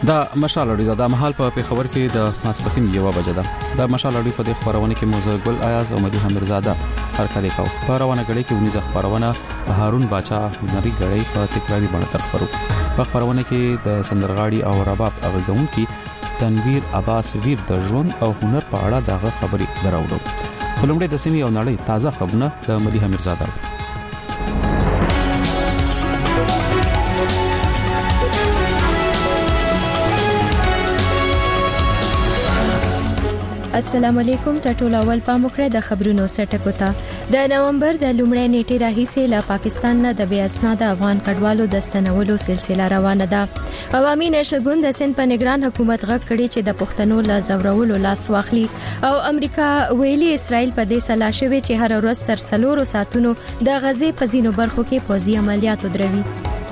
دا مشال اړیو د محل په خبر کې د ماسپخین 1 بجې ده د مشال اړیو په خبرونه کې موزه ګل ایاز او مدي حمیرزاده هرکلی کو په روانه غړي کې ونیزه خبرونه هارون باچا نری غړي په تکراری باندې خبرو په خبرونه کې د سندرغاړي او رباب اغلګون کې تنویر عباس ویر د ژوند او هنر په اړه دغه خبري دراوړو خلمړې د سیمې او نړۍ تازه خبرونه د مدي حمیرزاده السلام علیکم ټټول اول پاموکړه د خبرونو سټکو ته د نومبر د لومړۍ نیټې راهیسې له پاکستان نه د بې اسناده افغان کډوالو د ستنولو سلسله روانه ده عوامي نشګون د سند په نگران حکومت غږ کړي چې د پښتنو لا زورولو لاس واخلي او امریکا ویلي اسرائیل په دې سلا شوی چې هر ورځ تر 4 ساعتونو د غزې په ځینو برخو کې پوځي عملیات دروي.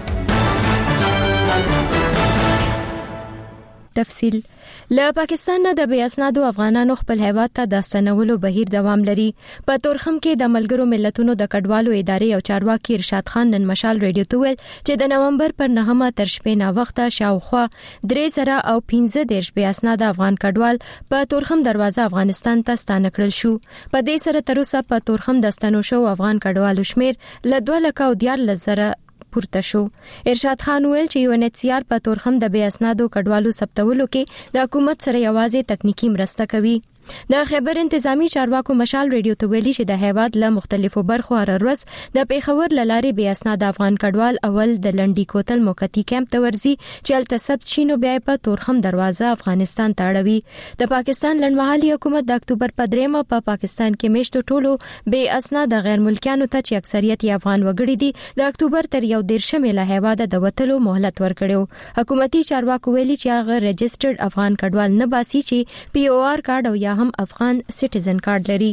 تفصیل له پاکستان نه د بې اسنادو افغانانو خپل هیواد ته د ستنولو بهیر دوام لري. په تورخم کې د ملګرو ملتونو د کډوالو ادارې او چارواکي ارشاد خان نن مشال ریډیو ته ویل چې د نومبر پر 9 تر شپې نا وخته شاوخوا 3,000 او 15 بې اسناده افغان کډوال په تورخم دروازه افغانستان ته ستانه کړل شو. په دې سره تر اوسه په تورخم د ستنو شو افغان کډوالو شمیر له 2,14,000 پورته شو. ارشاد خان ویل چې UNHCR په تورخم د بې اسنادو کډوالو ثبتولو کې د حکومت سره یوازې تکنیکی مرسته کوي. د خیبر انتظامی چارواکو مشال ریډیو ته ویلي چې د هیواد له مختلفو برخو هر ورځ د پیښور لارې بې اسناده افغان کډوال اول د لنډی کوتل موقتی کیمپ ته ورځي چې الته ثبت شي نو بیا په تورخم دروازه افغانستان ته اړوي. د پاکستان لنډمحلي حکومت د اکتوبر په 3 په پاکستان کې میشتو ټولو بې اسناده غیر ملکیانو ته چې اکثریت یې افغان وګړي دي د اکتوبر تر 1 له هیواده د وټلو مهلت ورکړو. حکومتي چارواکو ویلي چې هغه رجسترډ افغان کډوال نه باسي چې POR کارت او یا هم افغان سټیزن کارت لري.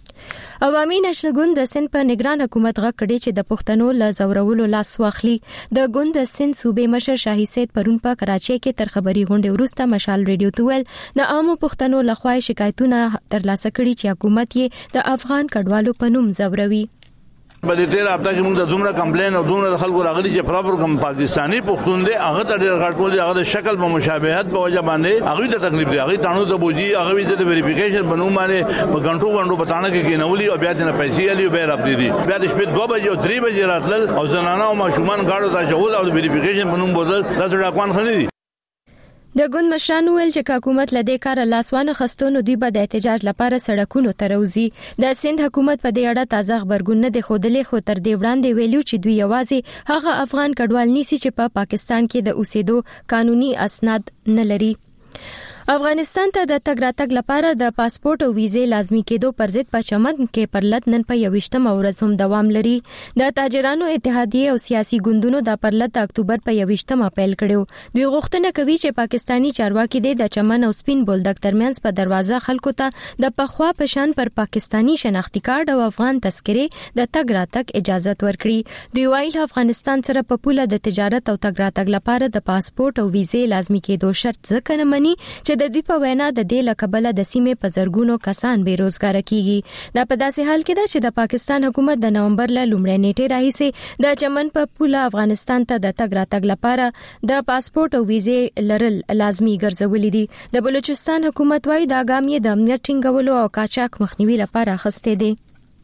عوامي نشګون د سند په نگران حکومت غږ کړي چې د پښتنو له زورولو لاس واخلي. د ګوند د سند صوبې مشر شاهي سید پرون په کراچۍ کې تر خبري غونډې وروسته مشال ریډیو ته ویل د عامو پښتنو لخوا شکایتونه ترلاسه کړي چې حکومت یې د افغان کډوالو په نوم زوروي. بلې تیر هفته کې موږ د دومره کمپلین او دومره خلکو راغلي چې پراپر کوم پاکستانی پښتون دی هغه ته ډېر غټول هغه د شکل په مشابهت په وجه باندې هغه ته تکلیف دی هغه تانو ته بوجي هغه د ویریفیکیشن بنو باندې په غنټو پټانه کې نولي او بیا د پیسې علي به رب دي بیا د شپې 2 بجې او 3 بجې راتل او زنانه او ماشومان غاړو ته جوړ او ویریفیکیشن بنو بوزل دا څه ډاکوان خني دي. د ګوند مشران ویل چې حکومت لدې کار لاسوانه خستونو دوی به د احتجاج لپاره سړکونو ته راوځي. د سند حکومت په دې اړه تازه خبرګون نه دی خودلې خو تر دې وړاندې ویلو چې دوی یوازې هغه افغان کډوال نیسي چې په پاکستان کې د اوسېدو قانوني اسناد نه لري. افغانستان ته د تګ راتګ لپاره د پاسپورت او ویزې لازمي کېدو پر ضد په چمن کې پرلط نن په 21 ورځ هم دوام لري. د تاجرانو اتحادیه او سیاسي ګوندونو د پرلط د اکتوبر په 21 پیل کړو. دوی غوښتنه کوي چې پاکستانی چارواکي د چمن او سپین بولدک ترمنځ په دروازه خلکو ته د پخوا پشان پر پاکستانی شناختی کارت او افغان تذکره د تګ راتګ اجازه ورکړي. دوی وایي افغانستان سره په پوله د تجارت او تګ راتګ لپاره د پاسپورت او ویزې لازمي کېدو شرط ځکه نه مني چې د دوی په وینا د دې لکبله د سیمې په زرګونو کسان بیروزګار کیږي. دا په داسې حال کې ده چې د پاکستان حکومت د نومبر له لومړۍ نیټې راهیسې د چمن په پوله افغانستان ته د تګ راتګ لپاره د پاسپورت او ویزې لرل لازمي ګرځولې دي. د بلوچستان حکومت وايي دا ګام یې د امنیت ټینګولو او قاچاق مخنیوي لپاره اخیستی دی.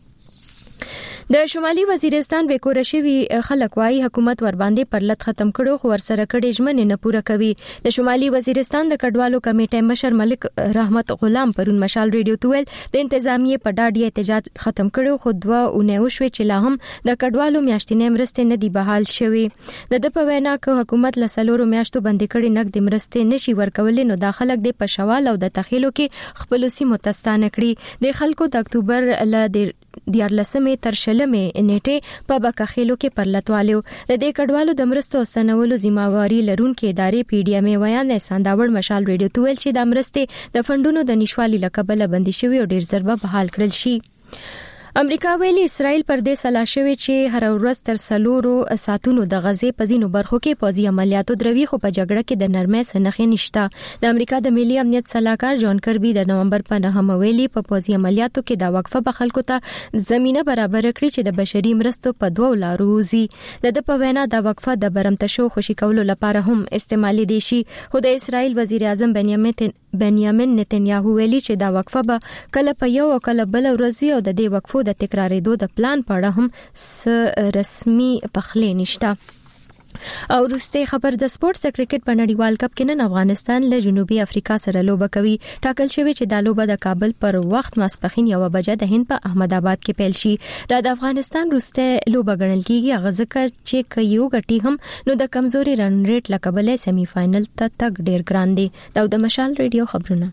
د شمالي وزیرستان بیکوره شوی خلک وايي حکومت ور باندې پرلط ختم کړو خو ورسره کړي ژمنې نه پوره کوي. د شمالي وزیرستان د کډوالو کمیټې مشر ملک رحمت غلام پرون مشال ریډیو ته ویل د انتظامیه په ډاډي احتجاج ختم کړو خو 2 اونۍ وشوي چې لا هم د کډوالو میاشتنې مرستې نه دی بحال شوی. د په وینا ک حکومت له 4 میاشتو باندې کړي نقد مرستې نشي ورکولې نو د خلک د پښوال او د تخیلو کې خپل سیمو تستانه کړي. د خلکو د اکتوبر ل 14 تر 16 نیټه په بکخېلو کې پرلطوالو د دې کډوالو د مرستو استنولو ذمہواری لرونکي ادارې PDM ویان سانداوړ مشال ریډیو ته ویل چې د مرستې د فندونو د نشوالي لکبله بندي شوی او ډیر ضربه بحال کړل شي. امریکا ویلي اسرائیل پر دې سلا شوی چې هر ورځ تر 4 ساعتونو د غزې په ځینو برخو کې پوځي عملیاتو دروي خو په جګړه کې د نرمۍ سنخې نشته. د امریکا د ملي امنیت صلاحکار جان کربي د نومبر په 9 ویلي په پوځي عملیاتو کې دا وقفه به خلکو ته زمينه برابر کړي چې د بشري مرستو په دوه لارو وزي. د په وینا دا وقفه د برمتشو خوشي کولو لپاره هم استعمالي دي شي. خو د اسرائیل وزیر اعظم بنیامین نتنیاهو ویلي چې دا وقفه به کله په یو او کله بل ورځ او د دې وقفو د تکرارېدو د پلان په اړه هم رسمي پخلې نشته. او وروسته خبر د سپورتس کرکټ په نړیوال کپ کې نن افغانستان له جنوبي افریقا سره لوبه کوي. ټاکل شوی چې دا لوبه د کابل پر وخت ماسپخین 1 بجې د هند په احمد آباد کې پیل شي. د افغانستان وروسته لوبه ګڼل کیږي غزکه چې یو غټي هم نو د کمزوري رن ریټ لکبلې سیمی فائنل ته تک ډیر ګران دي. دا د مشال ریډیو خبرونه.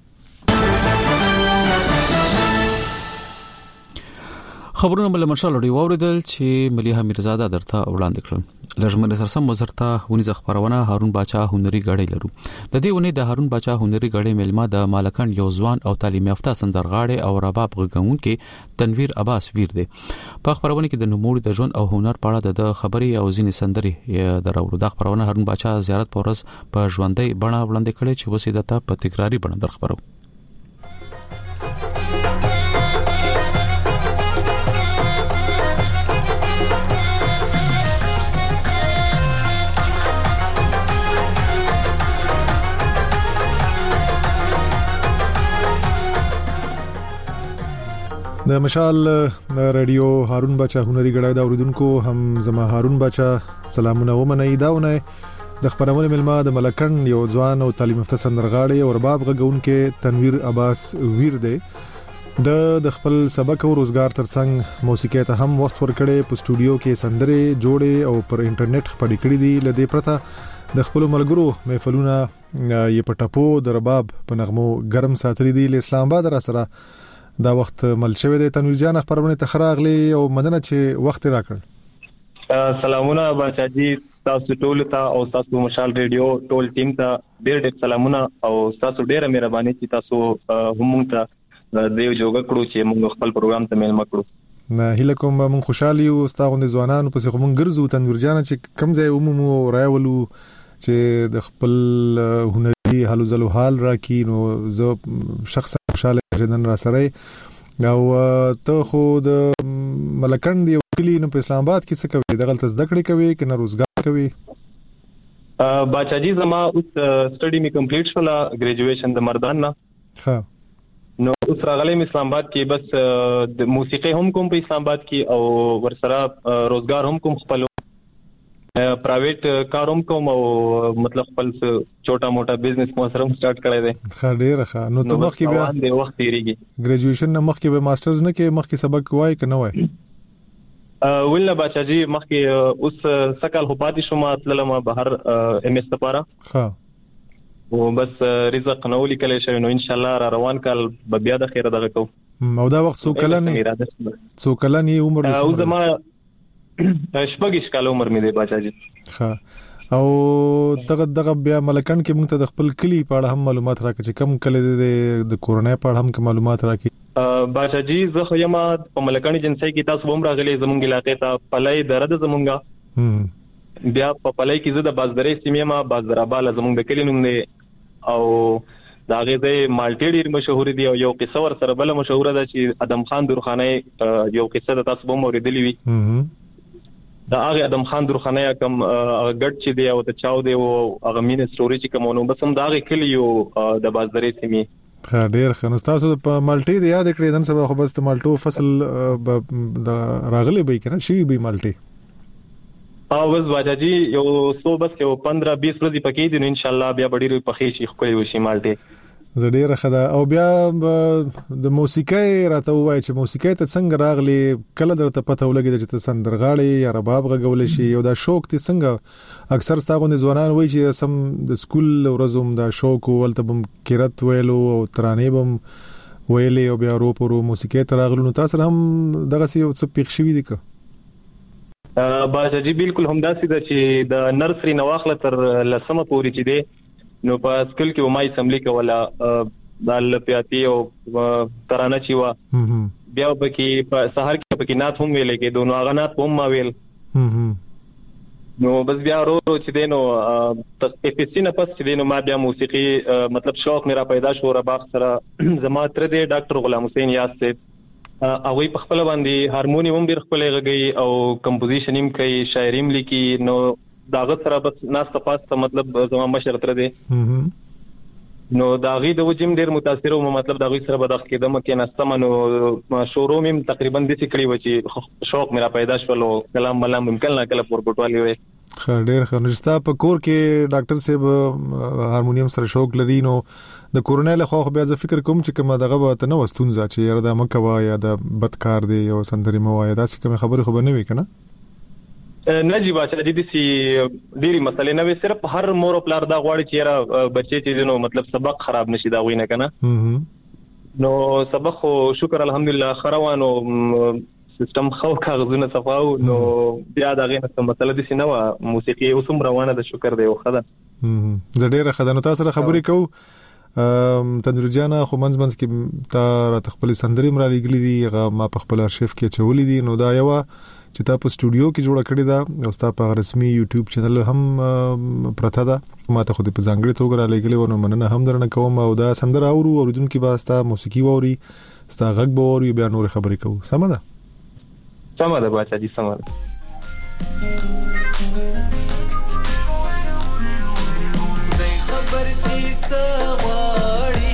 خبرونه بل مشال لري ووردل چې مليحه میرزاده درته وړاندې کړل. لجمن سرسم وزارت ونیزه خبرونه هارون باچا هنري غړي لرو. د دې ونې د هارون باچا هنري غړي ملما د مالکان یو ځوان او تعلیم یافته سندرغاړي او رباب غږون کې تنویر عباس ویر دی. په خبرونه کې د نوموړي د ژوند او هنر په اړه د خبري او ځینې سندري درولو. د خبرونه هارون باچا زیارت پورس په ژوندۍ بڼه وړاندې کړي چې وسیدته په تکراری بڼه در خبرو. د مشال رادیو هارون باچا هنري غړای دا اوریدونکو هم زما هارون باچا سلامونه ومنئ. داونه د خبرونه ملما د ملکن یو ځوان او تعلیم یافته سندرغاړي او رباب غږونکو تنویر عباس ویر دی. د خپل سبق او روزګار ترڅنګ موسیقي ته هم وخت ورکړي. په سټوډیو کې سندري جوړي او پر انټرنیټ خبرې کړې دي. لدې پرته د خپل ملګرو محفلونه یې په ټاپو د رباب په نغمو ګرم ساتري دي. اسلام آباد را سره دا وخت مل شوی دی. تنویر جان خبرونه تخراغلی او مدنه چې وخت راکړ. سلامونه باچا جی تاسو ټول ته او تاسو مشال ریډیو ټول ټیم ته ډېر سلامونه او تاسو ډېر مهرباني چې تاسو هم ته د یو جوګه کړو چې موږ خپل پروګرام ته مېلمه کړو. نه هله کوم موږ خوشالي او ستاسو د ځوانانو په څیر موږ ګرځو. تنویر جان چې کم ځای عمومو راولو چې د خپل هنري حالو زلو حال راکې نو زه شخصا خوشاله ژوند را سره او ته خو د ملکند یو کلی نو په اسلام آباد کې څه کوي؟ د غلط زده کړې کوي کنه روزګار کوي؟ باچا جی زما اوس سټډي می کمپلیټ شولا ګریجویشن د مردان نه. ها نو اوس راغلم اسلام آباد کې بس د موسیقي هم کوم په اسلام آباد کې او ورسره روزګار هم کوم خپل پرایویټ کاروم کوم او مطلب خپل छोटा موټا بزنس مو سره سٹارټ کړی دی. خډیر ښه. نو ته مخکې بیا د وخت تیریږي ګریجویشن نه مخکې به ماسترز نه کې مخکې سبق وای کنه وای؟ ولنه باچا جی مخکې اوس سکل خو پاتې شوم تللم بهر ام اس لپاره. ها او بس رزق نو لیکل شوی نو ان شاء الله را روان کال به بیا د خیره دغه کو. او دا وخت څو کله نه عمر او زما شپږ کال عمر مې دی باچا جی. ها او دغه بیا ملکن کې موږ ته د خپل کلی په اړه هم معلومات راکړي چې کم کله د کورونای په اړه هم معلومات راکړي. باچا جی زه خو یم په ملکن جنسي کې تاسو هم راغلي زمونږ علاقې ته پلای درد زمونږه بیا په پلای کې زه د بازدرې سیمه ما بازدرابال زمونږ د کلی نوم دی او دا غزه مالټي ډیر مشهور دي او یو قصه ور سره بل مشهور ده چې ادم خان درخانه یو قصه د تاسو هم اوریدلې وي. دا هغه ادم خان درخانه کوم ګډ چې دی او د چاو دی او هغه مين ستوري چې کومونو بس هم دا هغه کلی یو د بازدرې سیمه. ښه ډیر ښه. نو تاسو په مالټي دی یاد کړئ نن سبا خو بس د مالټو فصل د راغلي به کنه شي به مالټي. بس باچا جی یو سو بس یو 15-20 ورځې پکې دي ان شاء الله بیا ډېر پخې شي خو وي شي مالټي. زړه خدا او بیا د موسیقۍ راته وای چې موسیقۍ ته څنګه راغلی کله درته پته ولګی چې ته سندرغاړي یا رباب غږول شي یو دا شوق ته څنګه اکثر ستاسو ځوانان وای چې سم د سکول ورځوم دا شوق ولته بم کیرت ویلو او ترانه بم ویلې او بیا روپورو موسیقۍ ته راغلو نو تاسو هم دغه څه پیښ شوی دي که؟ باچا جی بالکل هم داسې ده چې د نرسري نواخله تر لسمه پورې چې دی نو په سکول کې ومای سملی کوله د لپیاتی او ترانه چی وا بیا به کې په سحر پکې نات هم ویل کې دوه هغه نات هم ما ویل نو بس بیا ورو چې دینو اپیسي نه پس چې دینو ما بیا موسیقي مطلب شوق میرا پیدا شو رباغ سره زما تر دې ډاکټر غلام حسین یاس سے او په خپل باندې هارمونیم هم ډیر خپل غږی او کمپوزیشن هم کوي شاعری هم لیکي نو داغه سره بس ناس تاسو مطلب زما مشر تر دې نو داغي د وجم ډیر متاثر او مطلب داغي سره بدخ کېدم کې نستمنو شوروم هم تقریبا د سکړی و چې شوق میرا پیدا شول کلام ملام ممکن نه کله پور پټوالي وي ډیر خنجستا په کور کې ډاکټر صاحب هارمونیم سره شوق لري نو د کورونل خو بیا ز فکر کوم چې کومه دغه به ته نو ستونزه چې یره د مکوا یا د بدکار دی او سندري مو یا داسې کوم خبره خو نه وي کنه نه جی بچا دې سي ډيري مسلې نه وي صرف هر مور پلار دا غواړي چې یاره بچي چې نو مطلب سبق خراب نشي دا وینه کنه نو سبق خو شکر الحمدلله خروانو سیستم خو کاغذونه صفاو نو بیا دا غینه څه مسله دي سينه موسیقي اوسم روانه د شکر دی خدا زړه خدانو تاسو خبرې کو تندر جانا خو منځ کې تا خپل سندري مرا لګلې دي غا ما په خپل ارشیف کې چولې دي نو دا یو چې تا په سټوډیو کې جوړ کړی دا او ستا په رسمي یوټیوب چینل هم پرته ده ما ته خو دې په ځانګړي توګه را لګلې ونه مننه هم درنه کوم او دا سندر اوریدونکو به ستا موسیقي ووري ستا غږ به ووري بیا نور خبرې کوو سم ده بچا جی سم ده خبر دې سواری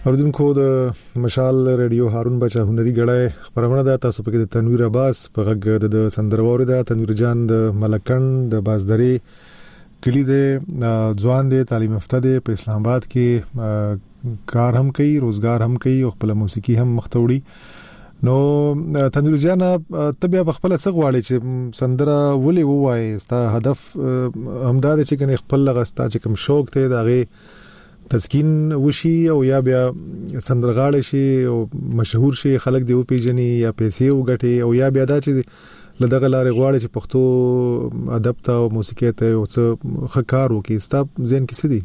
اوردونکو د مشال ریډیو هارون بچا هنري غړای خبرونه ده تاسو په کې د تنویر عباس په غږ د سندرور ده تنویر جان د ملکن د بازدري کلی د ځوان د تعلیم یافته د په اسلام آباد کې کار هم کوي روزګار هم کوي او خپل موسیقي هم مختوړي نو تنویر جان ته بیا خپل څه غواړي چې سندره ولې ووایي ستا هدف همدا د چې کنه خپل لغستا چې کوم شوق ته دغه تسکین وشي او یا بیا سندرغاړي شي او مشهور شي خلک دی او پیژني یا پیسې وګټي او یا بیا دا چې لدغه لارې غواړي چې پښتو ادب ته او موسیقي ته او څه خکار وکي ستاب ذهن کې څه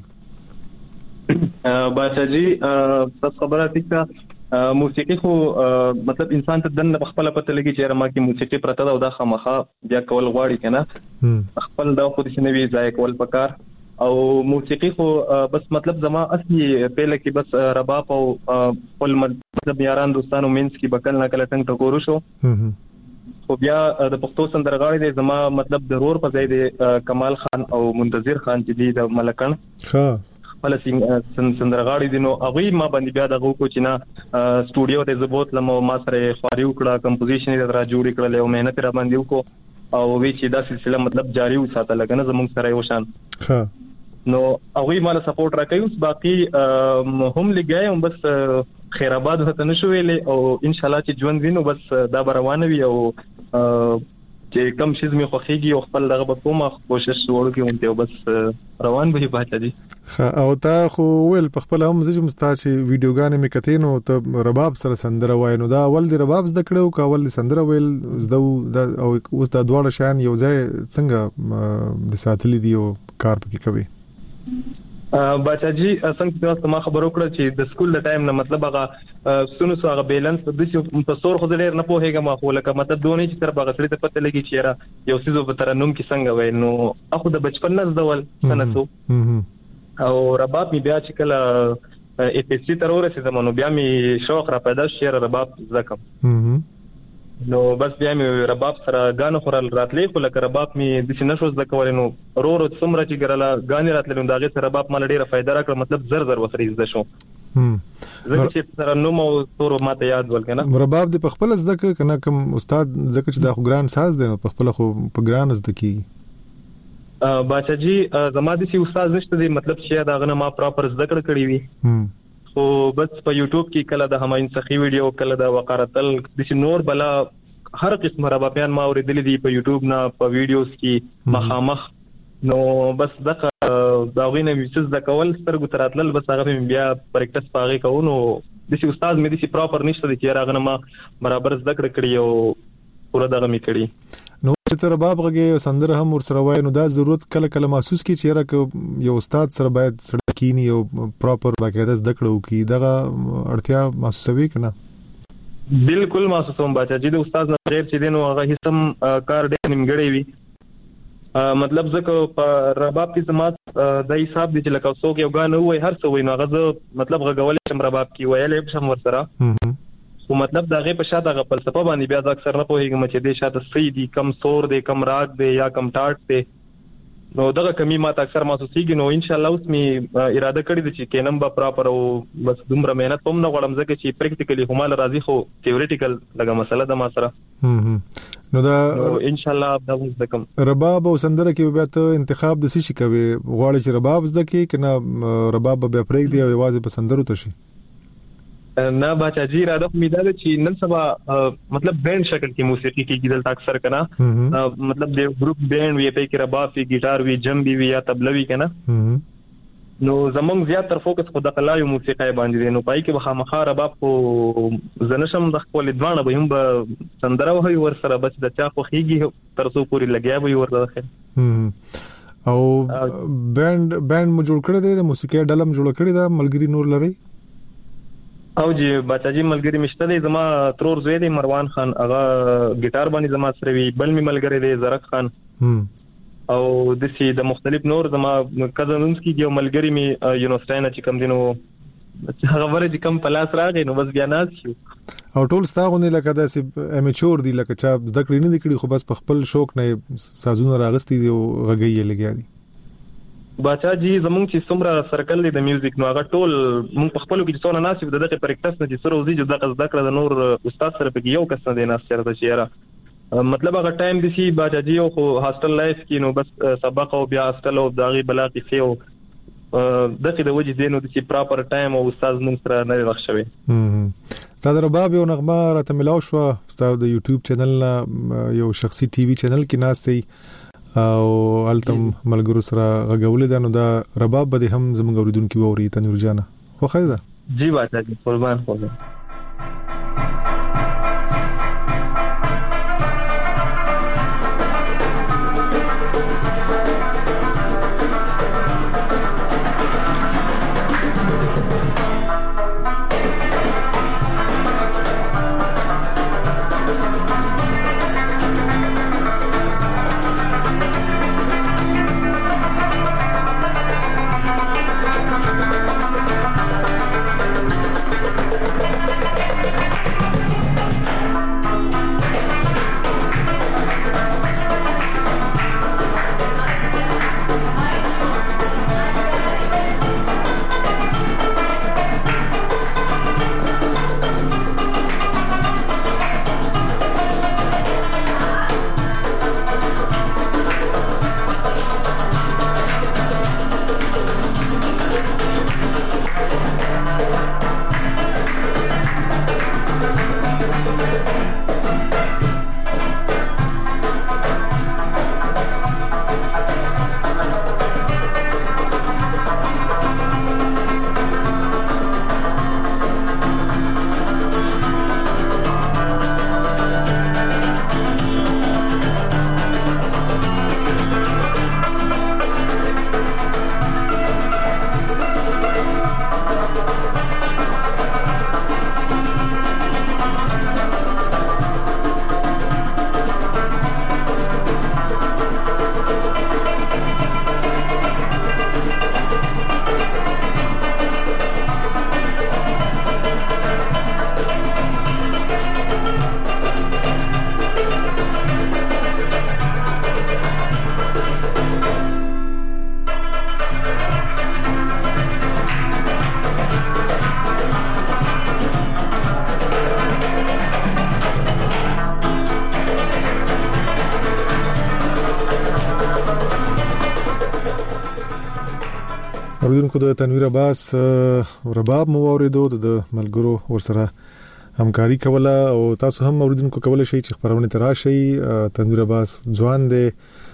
دي بچا جی تاسو خبره تکه موسیقي خو مطلب انسان ته دنه خپل پته لګي چې رما کې موسیقي پرته دا د خامخه بیا کول غواړي کنه خپل دا خو د شنوي ځای کول پکار او موسیقي خو بس مطلب زما اصلي پهله کې بس رباب او خپل مطلب یاران دوستانو مینس کې بکل نه کله څنګه ټکورو شو خو بیا د پښتو سندرغاړي د زما مطلب ضرور په ځای د کمال خان او منتظر خان چې دی د ملکن خپل سندرغاړي دي نو هغه ما باندې بیا دغه کو چې نه سټوډیو ته زبوت لمو ما سره خواري وکړه کمپوزیشن یې را جوړ کړل او مهنت را باندې وکړو او وی چې دا سلسله مطلب جاری وساته لګنه زموږ سره یو شان نو هغه مال سپورټ راکوي اوس باقي هم لګای هم بس خیر آباد هته نشو ویلې او ان شاء الله چې ژوند وینو بس دا روانه وي او چې کم شیز می خوخيږي او خپل دغه په کومه کوشش وکړم ته بس روان به پاتې دي او تا خو ول په خپل هم زج مستا چې ویډیوګانې می کتې نو ته رباب سره سندره وای نو دا ول دی رباب زده کړو کا ول سندره ویل زده او اوس دا دواړه شان یو ځای څنګه د ساتلې دی او کار پکې کوي بچا جی څنګه تاسو ما خبرو کړل چې د سکول د ټایم نه مطلب هغه سونو سو هغه بیلانس په دې په سور خو ډېر نه پوهېږم خو لکه مطلب دونې چې تر باغ سره ته پته لګي چې را یو سيزو په ترنم کې څنګه وای نو اخو د بچپن نه زدول سنتو او رباب می بیا چې کله اپیسی تر ورسېدم نو بیا می شوق را پیدا شي رباب زکم نو بس بیا مې رباب سره غانو خورل راتلې خو لکه رباب مې د سینې شوز د کول نو رو څومره چې ګرلا غانې راتلې نو داغه سره رباب مال ډیره فائدہ راکړ مطلب زر وسرې زده شو زه چې سره نو مو تور ماته یاد ولکنه رباب د خپل زده کنه کوم استاد زکه چې د ګران ساز دی نو خپل خو په ګران زده کی باچا جی زما د سی استاد نشته دی مطلب چې دا غنه ما پراپر زده کړی وی او بس په یوټیوب کې کله د هماین سخی ویډیو کله د وقارتل د نور بلا هر قسم ربابیان ما اوریدلې دي په یوټیوب نه په ویډیوز کې مخامخ نو بس دغه داغینه میسز د کول سترګو تراتل بس هغه بیا پریکټس پاغي کوو نو د سی استاد مې د سی پراپر نشته دي چې راغنه ما برابر زده کړی او پورا دغه می کړی نو چې رباب غږی سندره هم ور سره وای نو دا ضرورت کله محسوس کی چې راک یو استاد سره باید سړکینی او پراپر باقاعده زده کړو کی دغه اړتیا محسوسوي کنه بالکل محسوسوم بچا چې د استاد نه غیر چې دینو هغه هیڅم کار ډېر نیمګړی وي مطلب ځکه په رباب کې سمات د حساب دي چې لکه څوک یو غان وای هر څه وای نو هغه مطلب غوول شم رباب کې ویلې شم ور سره خو مطلب دا غي په شاته غ فلسفه باندې بیا ځکه اکثر نه پوهیږم چې د شاته صحیح دي کم سور دي کم راګ دي یا کم ټاټ دي نو دغه کمی ماته اکثر محسوسيږي نو ان شاء الله اوس می اراده کړې ده چې کینم با پراپر او بس دومره مهنت هم نه غواړم ځکه چې پریکټیکلی همال راځي خو تیوریټیکل لګه مسله ده ما سره نو دا ان شاء الله دا وځم رباب او سندره کې بیا ته انتخاب د څه شي کوي غواړي چې رباب زده کې کنه رباب بیا پرېږ دی او یوازې په سندرو ته شي نه بچا جی اراده امید ده چې نن سبا مطلب بینډ شکل کې موسیقي کې کېدل اکثر کنه مطلب د ګروپ بینډ وی په کې رباب وی ګیټار وی جمبي وی یا تبله وی کنه نو زمونږ زیات تر فوکس خو د قلایو موسیقي باندې دی نو پای کې بخامخا رباب خو زنشم د خپل ځوانه به هم سندره وهي ور سره بچ د چا خو خيږي تر څو پوری لګیا وي ور داخل او بینډ مو جوړ کړی دی د موسیقي ډلم جوړ کړی دا ملګری نور لري او جی بچا جی ملګری مشته دی زما ترور زوی دی مروان خان هغه ګیټار باندې زما سره وی بل می ملګری دی زرق خان او د سي د مختلف نور زما کزنونس کی یو ملګری می یونیورسيټي نه چې کم دینو هغه ورته چې کم پلاس راغی نو بس بیا ناز شو او ټول ستاغونه لکه داسې امیچور دی لکه چا زده کړی نه دی کړی خو بس په خپل شوق نه سازونه راغستی دی او غږی لګیا دی باچا جی زمونږ چې څومره سرکل دی د میوزیک نو هغه ټول مونږ په خپل کې څونه ناسب دغه پریکټس نه چې سره وزي چې دغه ذکر د نور استاد سره په یو کس نه دی ناس چرته چیرې مطلب هغه ټایم دي چې باچا جی او هاستل لایف کې نو بس سبق او بیا هاستل او دغه بلا کې او دغه د وجې دینو چې پراپر ټایم او استاد مونږ سره نه راخ شوی استاد رباب یو نغمه راته ملاو شو استاد د یوټیوب چینل یو شخصي ټي وي چینل کې ناشتي او التم ملګرو سره غږولې ده نو دا رباب به هم زموږ اوریدونکو ووري تنور جانا خو خیر ده جی باچا جی قربان خدا اوریدونکو د تنویر عباس رباب مو اوریدو د ملګرو ورسره همکاري کوله او تاسو هم اوریدونکو کولای شئ چې خبرونه تراشي تنویر عباس ځوان دی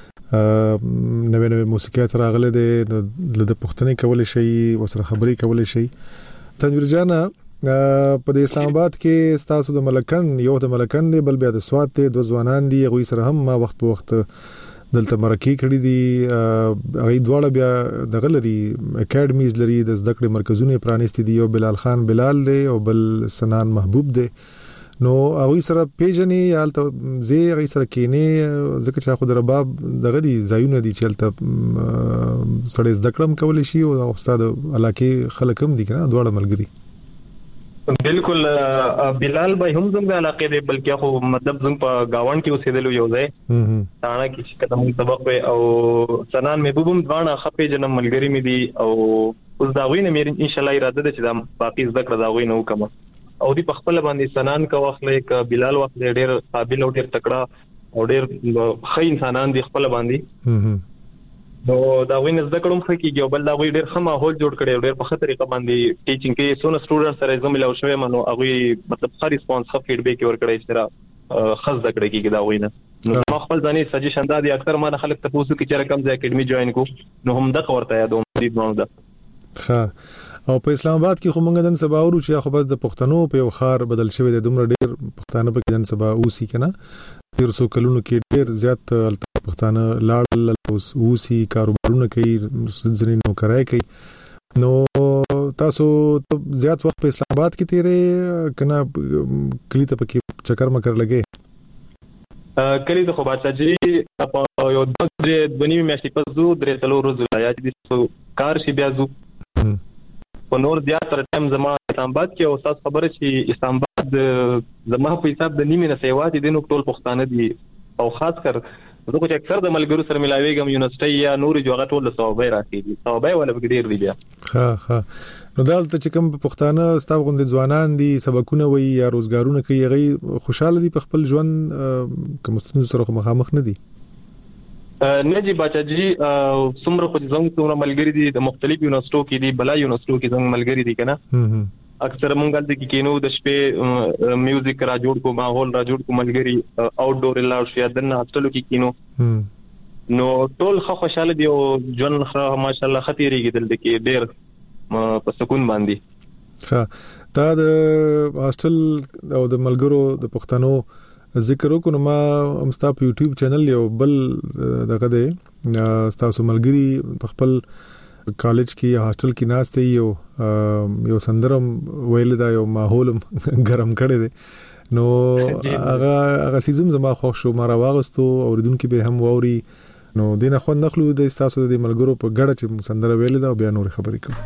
نوې موسیقي تراغله دی د پښتنې کولای شئ ورسره خبري کولای شئ تنویر جانا په اسلام آباد کې تاسو د ملکن یو د ملکن دی بل بیا د سواد ته د ځوانان دی غوي سره هم ما وخت په وخت دلته مرکه کړی دي هغه دواړه بیا د غلري اکیډمیز لري د زده کړې مرکزونه پرانیستي دي یو بلال خان بلال دی او بل سنان محبوب دی نو هغه سره پیژنې یالته زی هغه سره کینې ځکه چې خو د رباب دغه دي زایونه دي چې تل سړی زده کړم کول شي او استاد علاقه خلک هم دي کنه دواړه ملګری بالکل بلال بھائی هم زموږ علاقه دی بلکې خو مطلب زموږ په گاوند کې اوسېدلو یو ځای تاڼه کې چې کدم سبق او سنان محبوبم ځوان خپې جنم ملګری مې دي او اوس دا وینم ان شاء الله اراده ده چې دا باقي ذکر دا وینم کوم او دی په خپل باندې سنان کا واخلې ک بلال واخلې ډېر قابل او ډېر تکړه او ډېر ښه انسانان دي خپل باندې نو دا وینځ د کډوم خکېږي او بل دا وی ډېر ښه ماحول جوړ کړي ډېر په خطرې طریقه باندې ټیچینګ کې سونه سټوډنټ سره زموږ له شوي منو هغه مطلب ښه ریسپانس ښه فیډبیک ورکړي چې را خاص د کړي کې دا وینه نو ما خپل ځاني سجیشن دا دي اکثر ما خلک ته پوښتنه کوي چې رقم ځای اکیډمي جوائن کو نو هم دا ورته یادوم دې نو دا ها او په اسلام آباد کې خو موږ نن سبا ورو چې خو بس د پښتنو په یو خار بدل شوی د دومره ډېر پښتانه په نن سبا اوسې کنه ډېر سو کلونو کې ډېر زیات پښتانه لاړ اوسې کاروبارونه کوي ځینې نوکرای کوي نو تاسو زیات وخت په اسلام آباد کې تیرې کنه کلی ته پکې چکر مکر لګې کلی ته خو باچا جی په یو د بنی میاشتې په زو درې تلو روز یا چې کار شي بیا زو په نور زیات تر ټیم زما اسلام آباد کې او تاسو خبره چې اسلام آباد زما په حساب د نیمه نه سیوا دي نو ټول پښتانه دي او خاص کر زه خو چې اکثر د ملګرو سره ملاویږم یونیورسيټي یا نور جو هغه ټول ثوابای راکېږي ثوابای ولا بګډیر دی بیا ها نو دالته چې کوم پښتانه ستاسو غوند ځوانان دي سبقونه وي یا روزګارونه کوي غي خوشاله دي په خپل ژوند کومستون سره مخامخ نه دي نه جی بچا جی څومره خو څنګه څومره ملګری دي د مختلف یونیورسيټو کې دي بلا یونیورسيټو کې څنګه ملګری دي کنه اکثر مونږ د کینو د شپې میوزیک را جوړ کو ماحول را جوړ کو ملګری آوټ ډور لا شي دنه هاستلو کې کینو نو ټول خوشاله دي او جون ماشاءالله خطرېږي دلته کې ډېر په سکون باندې ها دا د هاستل او د ملګرو د پښتنو ذکر وکړو ما همستا په یوټیوب چینل یو بل دغه دی تاسو ملګری په خپل کالج کې هاستل کې ناشته یو سندرم ویل دا یو ماحول ګرم کړی دی نو هغه سیزم زما خوښ شو ما راوغستو اوریدونکو به هم ووري نو دینه خو نخلو د تاسو د ملګرو په ګډه چې سندره ویل دا بیا نور خبرې کوم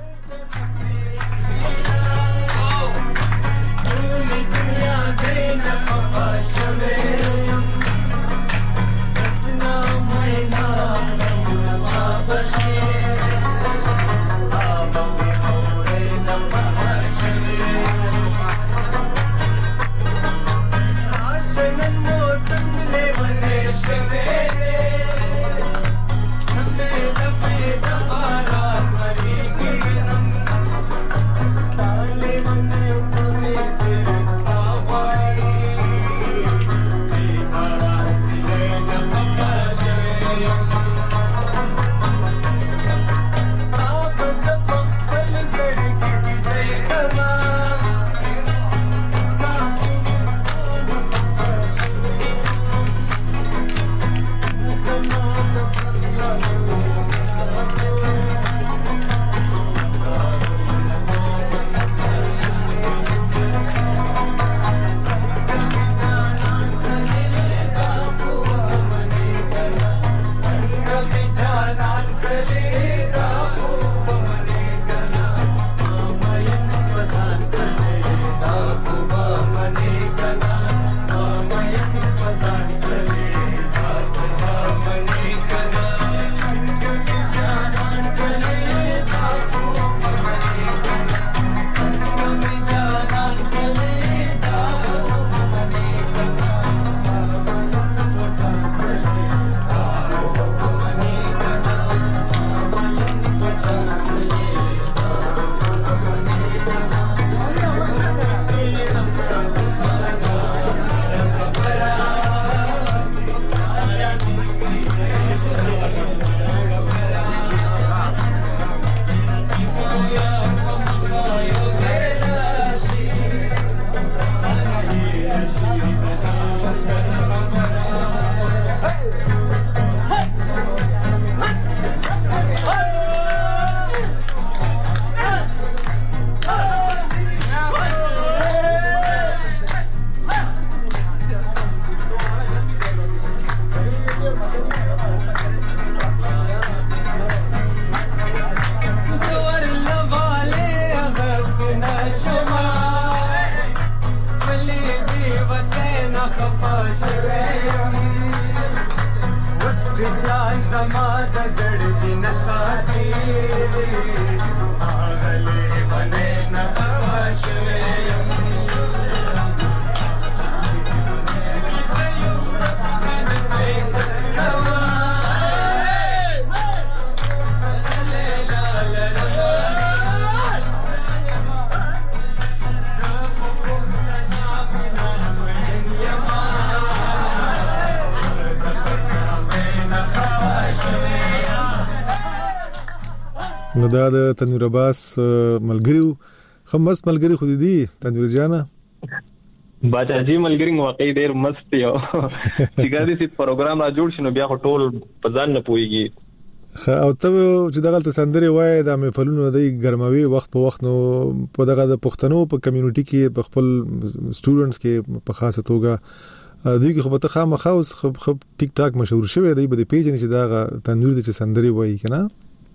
نو دا د تنویر عباس ملګریو خمست ملګری خو دي تنویر جانا باچا جی ملګری واقعي ډیر مست یو چې ګردي سي پروګرام را جوړ شنو بیا ټول په ځان نه پويږي او ته چې دغه سندري وای د محفلونو د ګرموي وخت په وخت نو په دغه د پښتنو په کمیونټي کې په خپل سټوډنټس کې په خاصه توګه دوی کې خو په خامخا اوس خو ټیک ټاک مشهور شوی دی په پیج نه چې دا تنویر د سندري وای کنه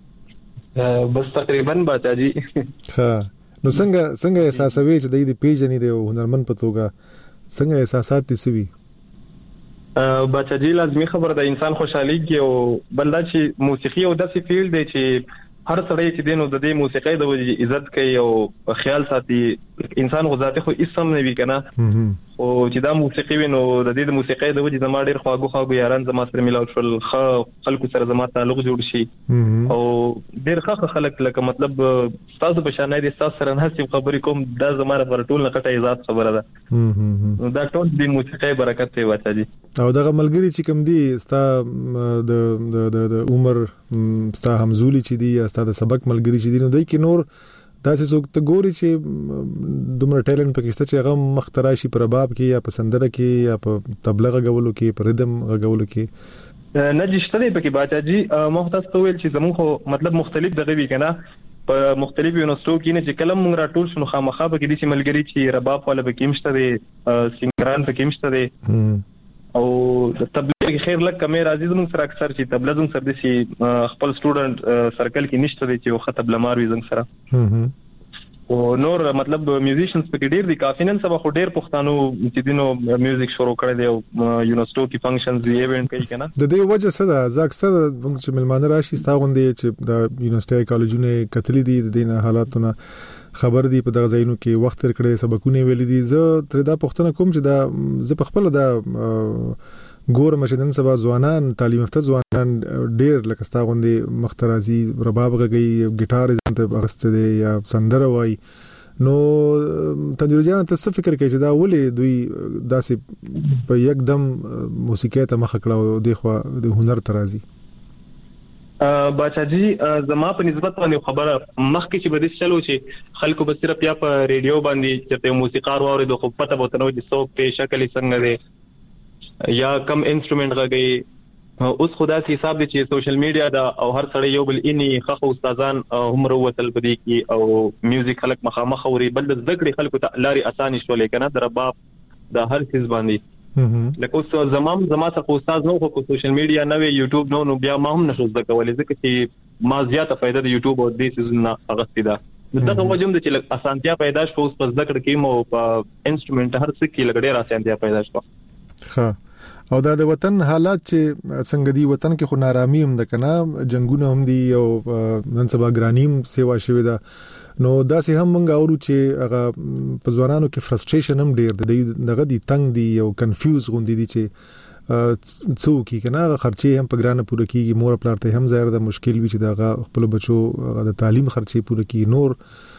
بس تقریبا باچا جی ها نو څنګه احساسوي چې د دې پیج نه دی هنرمن په توګه څنګه احساسات دي سوي بچا جی لازمي خبره ده انسان خوشحالي کې او بلدا چې موسیقي او داسې فیلډ دی چې هر سړی چې دینو د دې موسیقي د وجې عزت کوي او خیال ساتي انسان غوځاته خو اسم نه وی کنه او چې دا موسیقي وینو د دې موسیقي د وجې زما ډیر خواږه یاران زما سره ملاو شول خلکو سره زما تعلق جوړ شي او ډیر ښه خلک لکه مطلب تاسو په شان دي تاسو سره نه سیم خبرې کوم دا زما لپاره ټول نه کټه عزت خبره ده دا ټول د موسیقي برکت دی واچا جی او دا ملګری چې کوم دي ستا د عمر ستا همزولي چې دي ستا د سبق ملګری چې دي نو دای کې نور داسې څوک ته ګوري چې دومره ټیلنټ پکې شته چې هغه مختراشي پر باب کې یا په سندره کې یا په تبلیغ غولو کې پر ردم غولو کې نه جشته دی پکې باچا جی مختص ویل چې زموږ خو مطلب مختلف دغه وی کنه په مختلف یونیورسيټو کې نه چې کلم موږ راټول شنو خامخا به کې دي ملګری چې رباب ولا به کې مشته دي سنگران به کې مشته دي او د تبلیغ خیر لکه مې راځي زموږ سره اکثر چې تبلیغ زموږ سره دي خپل سټوډنټ سرکل کې نشته دي چې خو تبلیغ مار وي زموږ سره او نور مطلب میوزیشنز په ډیر دي کافي نن سبا خو ډیر پښتنو چې دینو میوزیک شروع کړی دی او یونیورسيټو کې فنکشنز دی ایونت کوي کنه د دې وجه څه ده زه اکثر چې ملمانه راشي ستاغوندې چې د یونیورسيټي کالجونه کتلې دي د دینه حالاتونه خبر دی په دغه ځایونو کې وخت تر کړي سبقونه ویل دي زه تر دا پښتنه کوم چې دا زه په خپل دا ګور مشدن سبا ځوانان تعلیم یافته ځوانان ډیر لکه ستا غوندي مخترازي رباب غږی ګټار زنده اغسته دي یا سندره وای نو تدریج جان ته فکر کوي چې دا ولې دوی داسې په یکدم موسیقي ته مخ کړه د خو د هنر ترازی باچا جی زما په نسبت باندې خبره مخکې چې بده چلو چې خلکو به صرف یا په ریډیو باندې چې موسیقار واره د خو پته بوتنو چې څوک په شکل څنګه دی یا کم انسټرومنت غږی اوس خدا سي حساب دي چې سوشل میډیا دا او هر سړی یو بل اني خخ استادان هم وروتل پدې کې او میوزیک خلک مخامخ اوري بل د ذکر خلکو ته لاري اساني شولې کنه د رباب د هر څه باندې لکه اوس زما څخه استاد نو خو سوشل میډیا نه وی یوټیوب نو بیا ما هم نشو زده کولای ځکه چې ما زیاته فائدہ د یوټیوب او د سيزونه اغستې ده دغه وجم د چې اسانتیا پیدا شو اوس په ذکر کې مو په انسټرومنت هر څه کې لګړې اسانتیا پیدا شو ها او د وطن حالات چې څنګه دی وطن کې خو نارامي هم ده کنه جنگونه هم دي او نن سبا ګرانیم سیوا شوی ده نو داسې هم مونږ اورو چې هغه په ځوانانو کې فرستریشن هم ډیر دی دغه دی تنگ دی او کنفیوز غوندي دي چې څوک کنه خرچي هم په ګرانه پوره کیږي مور پلار ته هم ظاهر ده مشکل وي چې دغه خپل بچو د تعلیم خرچي پوره کی نور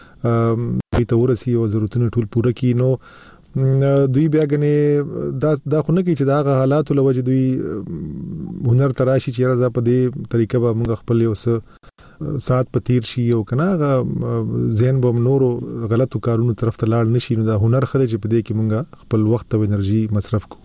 په تورسي او ضرورتونه ټول پوره کی نو دوی بیا غنه دا خو نه کی چې دا حالات لوجه دوی هنر تراشي چې راځه په دې طریقه به موږ خپل یو څه سات پتیر شي او کنه ذهن به نور غلطو کارونو طرف ته لاړ نشي نو دا هنر خدای چې په دې کې موږ خپل وخت او انرژي مصرف کو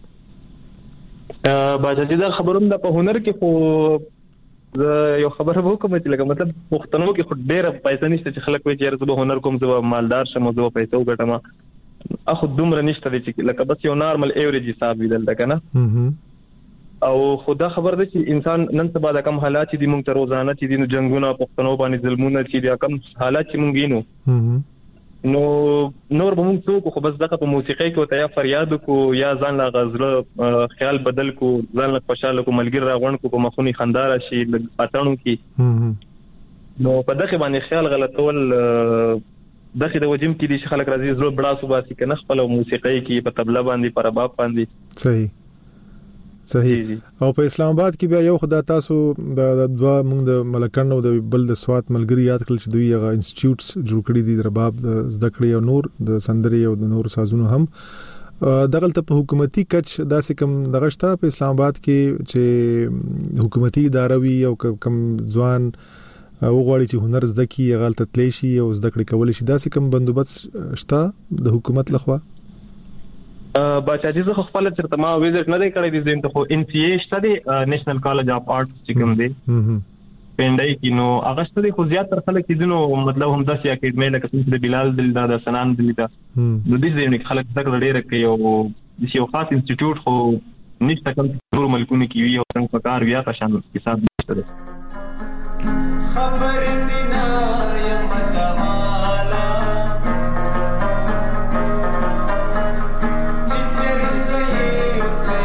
باځه دا خبروم د په هنر کې خو یو خبره وکم چې لکه مطلب پښتنو کې خو ډېر پیسې نشته چې خلک وایي چې زه هنر کوم زه مالدار شم زه پیسې وګټم اخو دومره نشته چې لکه بس یو نارمل ایوریج حساب ویل ده کنه او خدا خبر ده چې انسان نن سبا د کم حالات دي مونږ ته روزانه چې دینو جنگونه پښتنو باندې ظلمونه چې د کم حالات چې مونږ وینو نو نور به مونږ څوک خو بس دغه په موسیقي کې وته یا فریاد کو یا ځان لا غزله خیال بدل کو ځان لا خوشاله کو ملګری راغون کو په مخونی خندار شي اتانو کې نو په دغه باندې خیال غلطول دغه د وجم کې دي خلک راځي زړه بڑا صوباسي کنه خپل موسیقي کې په تبله باندې پر رباب باندې صحیح او په اسلام آباد کې بیا یو خدای تاسو د دوا موږ د ملکن او د بل د سوات ملګری یاد کړل چې دوی هغه انسټیټیوټس جوړ کړی دي د رباب د زده کړې او نور د سندري او د نور سازونو هم دغلته په حکومتي کچ داسې کم دغشتا په اسلام آباد کې چې حکومتي ادارې وي او کم ځوان او غواړي چې هنر زده کی غلطه تلی شي او زده کړې کول شي داسې کوم بندوبست شته د حکومت لخوا باچا جی زه خپل چرته ما ویزټ نه دی کړی دي زم ته خو ان سی ای شته دی نېشنل کالج اف آرټس چې کوم دی پندای کې نو هغه شته دی خو زیات تر خلک چې نو مطلب هم داسې اکیډمي لکه څنګه بلال دلدا د سنان دلدا نو دې ځینې خلک ذکر ډېر کوي او د یو خاص انسټیټیوټ خو نشته کوم ټول ملکونه کې وی او څنګه پکار بیا په شان حساب نشته دی خبر دینا یمتحالا چچر گئی اسے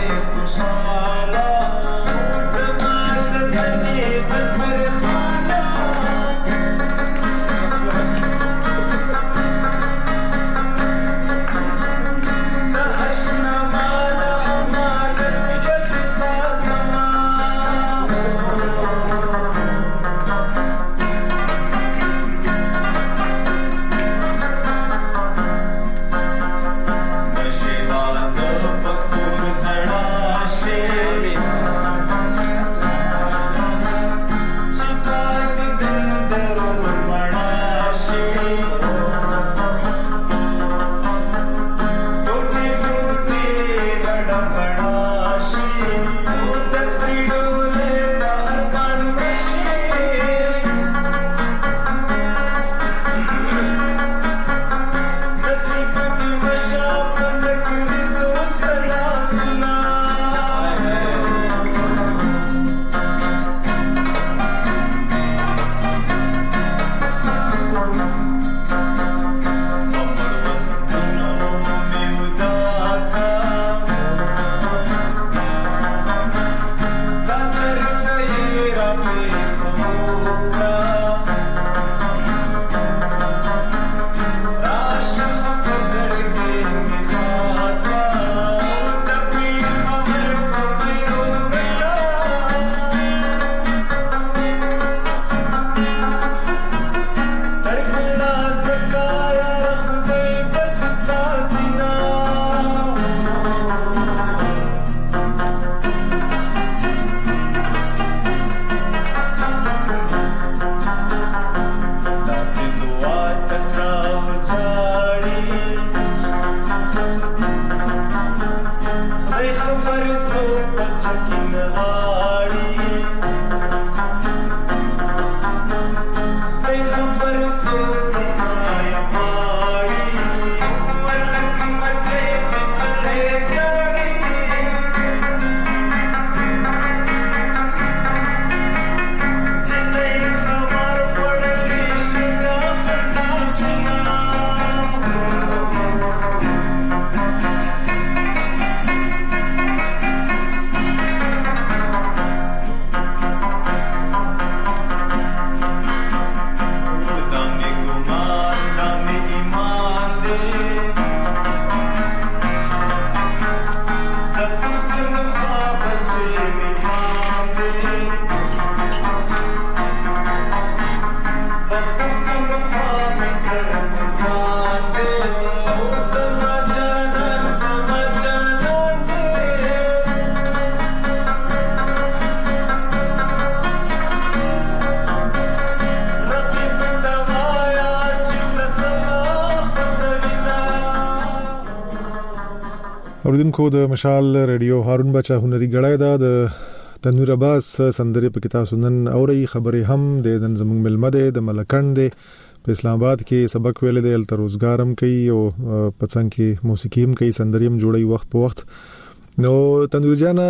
اوریدونکو د مشال ریډیو هارون بچا هنري غړای دا د تنویر عباس سندري په کتاب سنن اوري خبرې هم د زمنګ ملمده د ملکند په اسلام آباد کې سبق ویل دی تل روزګارم کوي او پڅنګ کې موسیقي هم کوي سندري هم جوړي وخت په وخت نو تنویر جان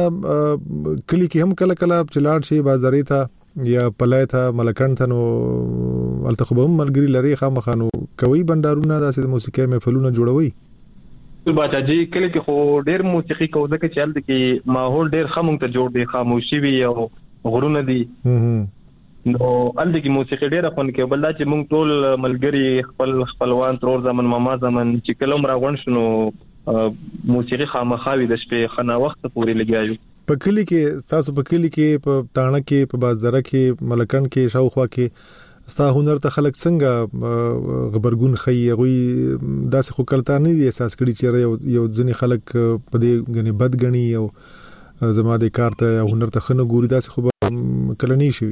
کلی کې هم کله کله چلاړ شي بازاري ته یا پلای ته ملکند ته نو التخبهم ملګری لري خامخانو کوي بندارونه د موسیقي محفلونه جوړوي باچا جی کله کې خو ډېر موسیقي کوو ځکه چې هلته کې ماحول ډېر خاموش ته جوړ دی خاموشي وي او غرونه دي نو هلته کې موسیقي ډېر خوند کوي بل دا چې موږ ټول ملګری خپلوان ترور زمن ماما زمن چې کله مر غون شنو موسیقي خامخاوي د شپې خنا وخت پورې لګیاو په کلی کې تاسو په کلی کې په تاڼه کې په بازدره کې ملکند کې شاوخوا کې ستا هنر ته خلک څنګه خبرګون خي غوي داسې خو کلتا نه دي احساس کړي چې یو ځنی خلک په دې غني بد غني او زما د کار ته هنر ته خنه ګوري داسې خو کلنی شي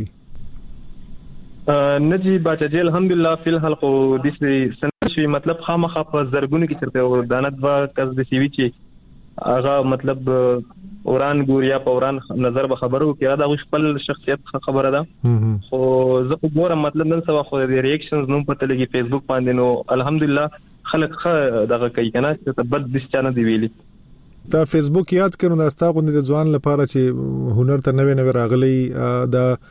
نجی باچا جی الحمدلله فی الحال خو د سن شي مطلب خامخا په زرګونو کې چرته دانت وا کس د سی وی چې هغه مطلب اوران ګوریا په اوران نظر به خبرو کې دا خپل شخصیت خبره ده خو زه ګورم مطلب نن سبا خو د ریاکشنز نوم پته لګي فیسبوک باندې نو الحمدلله خلک دغه کوي کنه چې بد د چانه دی ویلي دا فیسبوک یاد کړو دا ستا غوندې د ځوان لپاره چې هنر ته نوې راغلي دا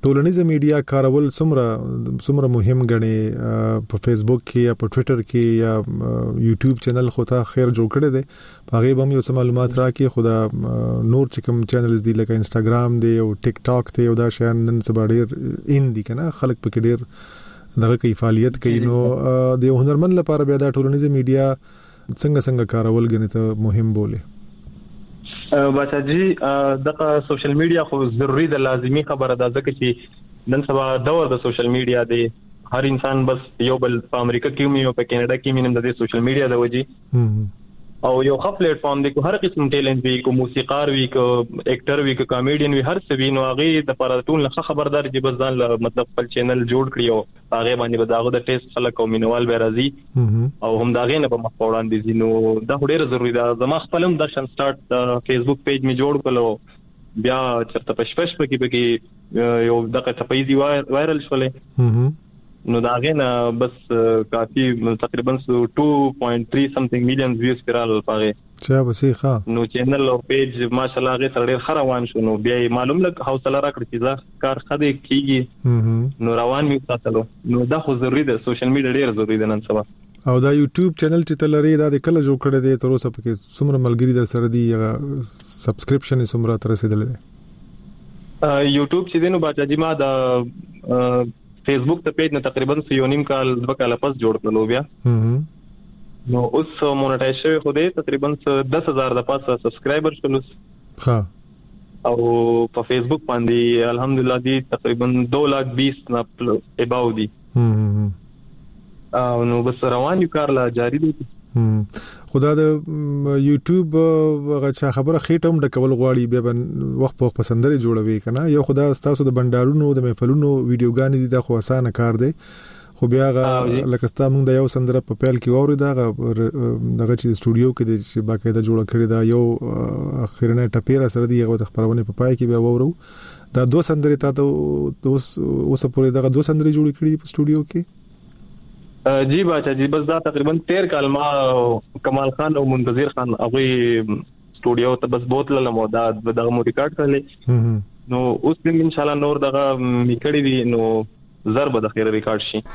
ټولنیز میډیا کارول څومره مهم غني په فیسبوک کې یا په ټوئیټر کې یا یوټیوب چینل خو ته خیر جوړ کړی دی هغه به هم یو څه معلومات راکړي خدا نور چې کوم چینلز دي لکه انستګرام دی او ټیک ټاک دی او دا شیان نن سبا ډېر ان دي کنه خلک پکې ډېر دغه کوي فعالیت کوي نو د هنرمند لپاره بیا دا ټولنیز میډیا څنګه کارول غني ته مهم بوله بچا جی دغه سوشل میډیا خو ضروری ده لازمی خبره ده ځکه چې نن سبا دور د سوشل میډیا دی هر انسان بس یو بل په امریکا کې مې او په کینیډا کې مې د سوشل میډیا د وجې او یو ښه پلیټ فارم دی کو هر قسم ټیلنت وی کو موسیقار وی کو اکټر وی کو کامیډین وی هر څه وی نو هغه د پر ټول نه خبردار چې بس ځان مطلب خپل چینل جوړ کړی او هغه باندې به داغه د ټیسټ خلک او مینوال به راځي او هم داغه نه په مخ وړاندې دي نو دا ډېر ضروری ده زما خپل هم د شن سٹارټ فیسبوک پیج می جوړ کړو بیا چرته پښپش پکې یو دغه تپایزي وایرل شولې نو داغه نه بس کافي تقریبا 2.3 something million views پیرال پاره چا بسې ښه نو چینل او پیج ماشاءالله هغه سره ډېر روان شو نو بیا معلوم لګ حوصله راکړی چې ځا کار خدای کیږي نو روان می ساتلو نو دا خو ضروری ده سوشل میډیا ډېر ضروری ده نن سبا او دا یوټیوب چینل چې تلری دا د کله جوړ کړی دی تر اوسه پکې څومره ملګری در سره دی سبسکرپشن څومره تر رسیدل دی یوټیوب چې دینو باچا جی ما دا فیسبوک ته پیج نه تقریبا 1.5 کال 2 کال پس جوړ کړلو بیا نو اوس مونټایز شوی خو دې تقریبا 10,000 د پاسه سبسکرایبر شول ها او په فیسبوک باندې الحمدلله دی تقریبا 220 نه اباو دی نو بس روان یو کار لا جاری دی خدا د یوټیوب هغه چا خبره خېټم د کول غواړي به وخت په پسندري جوړوي کنه یو خدا تاسو د بندارونو د محفلونو ویډیوګانې دي د خو اسانه کار دی خو بیا لکه ستا موږ د یو سندره په پیل کې اوري دا دغه چې سټوډیو کې د باقاعده جوړ کړی دا یو اخرنه ټپیرا سره دی هغه د خبرونه په پای کې بیا وورو دا دوه سندري تاسو اوس پورې دغه دوه سندري جوړ کړی په سټوډیو کې جی باچا جی بس دا تقریبا 13 کال ما کمال خان او منتظر خان هغه سټوډیو ته بس بوتل له مودا دغه مو ریکارډ کړل نو اوس دې ان شاء الله نور دغه میکړی دي نو ضرب د خیر ریکارډ شي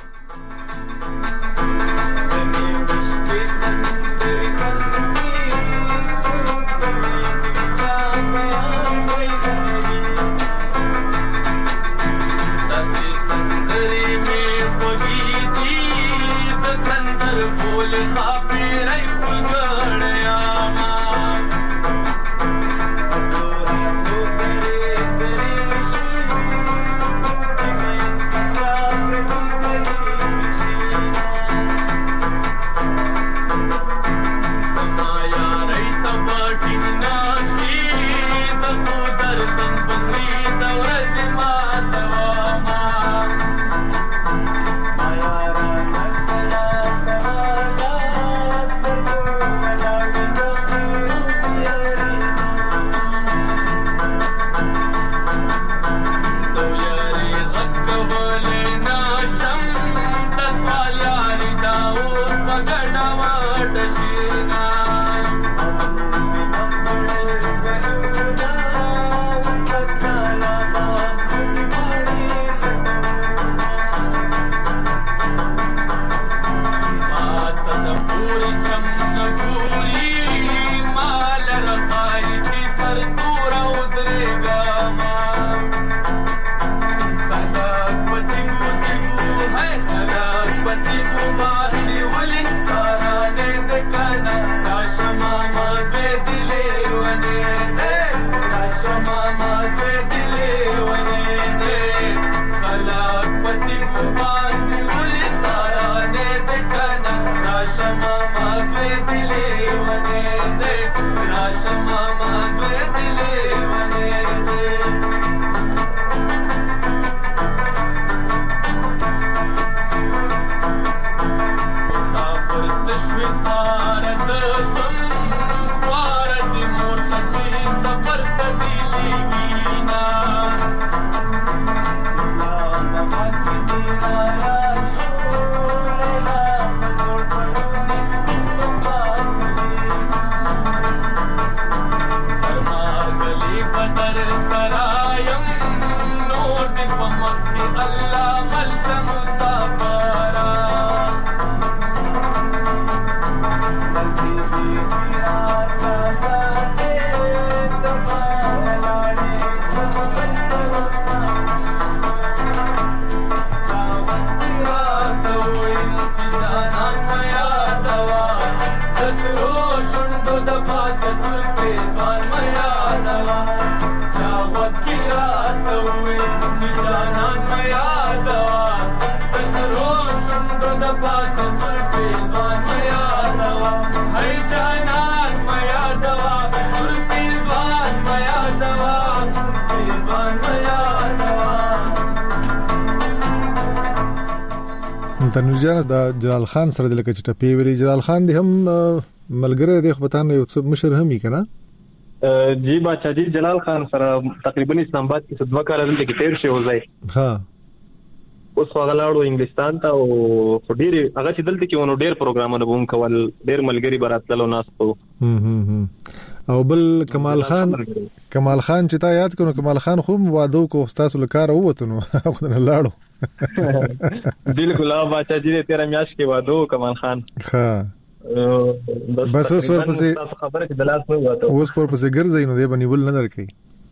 تنویر جان د جلال خان سره د لکه چې ټپی ویلي جلال خان دی هم ملګری دی خو پتان یو څه مشر هم یې کنه جی بچا جی جلال خان سره تقریبا اسلام آباد کې 2 کال دلته کې تیر شو ځای ها اوس هغه لاړو انګلستان ته او ډېر هغه چې دلته کې ونو ډېر پروګرامونه بوم کول ډېر ملګری براتلو ناستو او بل کمال خان چې تا یاد کړو کمال خان خو وادو کو استاد لکار وته نو خدای لاړو بالکل بچا جی تیرا میاش کې وادو کمال خان ها بس اوس ورپسې خبره کې دلاس نه وته اوس ورپسې ګرځي نو دی باندې ول نه درکې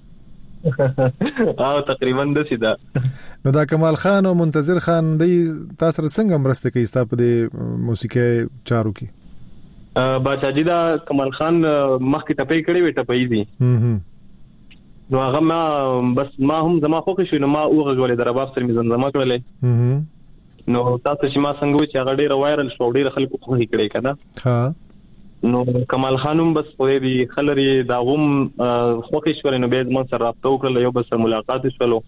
تقریبا د سیدا نو دا کمال خان او منتظر خان دی تاسو څنګه مرسته کوي تاسو په موسیقي چارو کې بچا جی دا کمال خان مخکې ټپې کړې وې ټپې دي نو هغه ما بس ما هم زما خوښ شو نو ما اوغه در رباب سره میزان زما کړلې نو تاسو چې ما څنګه و چې هغه ډېر وایرل شو ډېر خلکو خوښ کړي کړه ها نو کمال خانم بس په دې خلري دا غوم خوښ شو نو به زما سره رابطه وکړل یو بس ملاقات شولو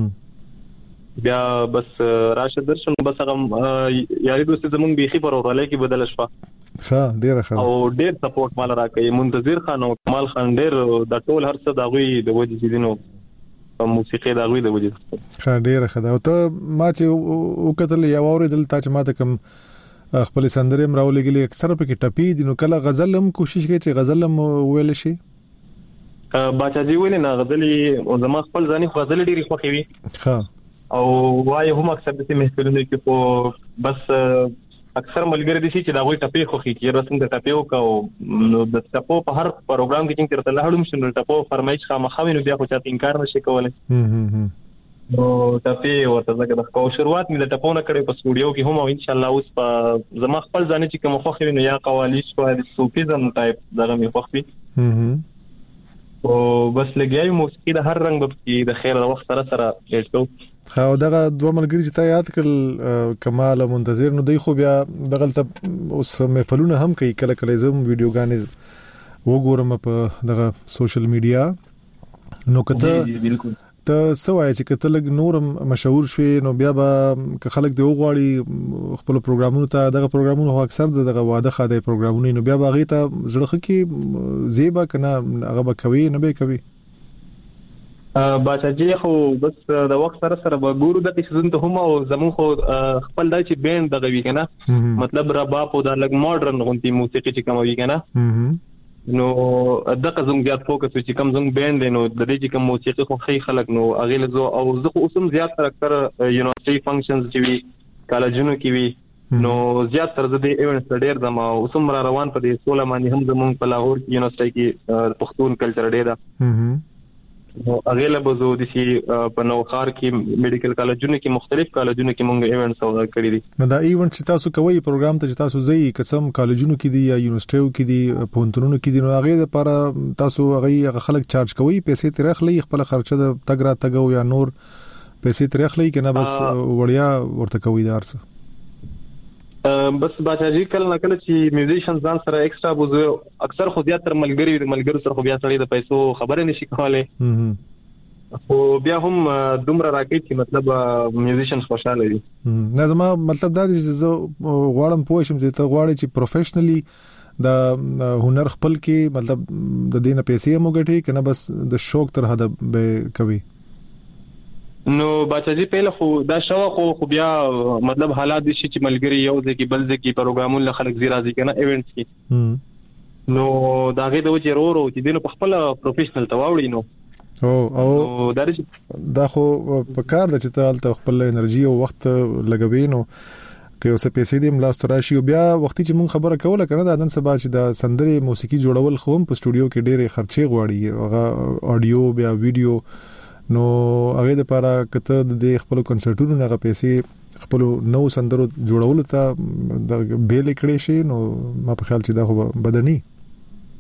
بیا بس راشد درشن بس هغه یاري دوست زمونږ بيخي پر اورلای کې بدل شو ها ډېر ښه او ډېر سپورټ مال راکړي منتظر خان او کمال خان ډېر د ټول هر څه دغوي د وجې چې دینو موسیقي دغوي د وجې ښه ډېر ښه دا ته ما چې وکتل یا اوریدل تا چې ما ته کوم خپل سندره مراولګلې اکثر په کې ټپی دي نو کله غزل هم کوشش کوي چې غزل هم ویل شي باچا دی ویل نه غزلې او زما خپل ځاني غزل ډېری خوښي وي ها او وای هم اکثر د محفلونو کې په بس اکثر ملګری دي چې دا وایي ټپې خوخي چې رسم د ټپې وکاو نو د ټپو په هر پروګرام کې چې ترته لاړم شنو ټپو فرمایش خامخوي نو بیا خو چاته انکار نشي کولای نو ټپې ورته ځکه د کو شروعات مې د ټپو نه کړې په سټوډیو کې هم او ان شاء الله اوس په زما خپل ځان چې کوم خوخي نو یا قوالیش او د صوفیزم ټایپ دغه مې خوخي او بس لګیاي موسیقي د هر رنګ په د خیر د وخت سره کېټو خو دغه دوه ملګری چې تا یاد کړل کمال او منتظر نو دوی خو بیا دغه اوس محفلونه هم کوي کله کله زم ویډیوګانې وګورم په دغه سوشل میډیا نو کته ته سوای چې کته لګ نورم مشهور شوي نو بیا به خلک دی وغواړي خپل پروګرامونو ته دغه پروګرامونو هو اکثر دغه واده خاده پروګرامونه نو بیا به غي ته زړه کې زیبا کنه هغه به کوي نه به کوي باچا جی خو بس د وخت سره به ګورو د سیزن ته هم او زمون خو خپل دای چې بند دغه وی کنه مطلب رباب او د لګ ماډرن غونتی موسیقي چې کوم وی کنه نو دغه زوم زیات فوکس چې کوم زوم بند نو د دې چې کوم موسیقي خو خی خلک نو اغه له او زه خو اوسم زیات تر اکثر یونیورسيټي فنکشنز چې وی کالجونو کې وی نو زیات تر د ایونټس ډېر دما اوسم را روان په دې 16 باندې هم زمون په لاهور یونیورسيټي کې پښتون کلچر ډېر ده نو اغه له بزو د شي په نوخار کې میډیکل کالجونو کې مختلف کالجونو کې مونږ ایونټس کړی دي نو دا ایونټ چې تاسو کوي پروګرام ته چې تاسو ځي قسم کالجونو کې دي یا یونیورسيټیو کې دي پونتونو کې دي نو هغه لپاره تاسو هغه خلک چارج کوي پیسې ترخلي خپل خرچه د تګرا تګو یا نور پیسې ترخلي کنه بس وړیا ورته کوي دارسه بس باچا جی کله نکله چې میوزیشن ځان سره ایکسترا بوزو اکثر خو زیات تر ملګری سره خو بیا سړی د پیسو خبره نشي کولای خو بیا هم دومره راکې چې مطلب میوزیشن خوشاله دي نه زما مطلب دا چې زه غواړم پوه شم چې ته غواړې چې پروفیشنلی د هنر خپل کې مطلب د دینه پیسې مو ګټي کنه بس د شوق تر حد به کوي نو باچا جی پهله خو دا شوق خو بیا مطلب حالات دي چې ملګری یو ځکه بل ځکه پروګرامونه خلک زی راځي کنه ایونټس کې نو دا غي د وجه ورو چې دینه په خپل پروفیشنل تواوړي نو او دا خو په کار د چې ته خپل انرژي او وخت لګوي نو که اوس پیسې دې ملاست راشي او بیا وختي چې مون خبره کوله کنه دا نن سبا چې د سندري موسیقي جوړول خو په سټوډیو کې ډېر خرچې غواړي هغه اډیو بیا ویډیو نو هغه د لپاره کته د خپل کنسرټونو نه پیسې خپل نو سندرو جوړول ته د بیل کړي شي نو ما په خیال چې دا خو بدني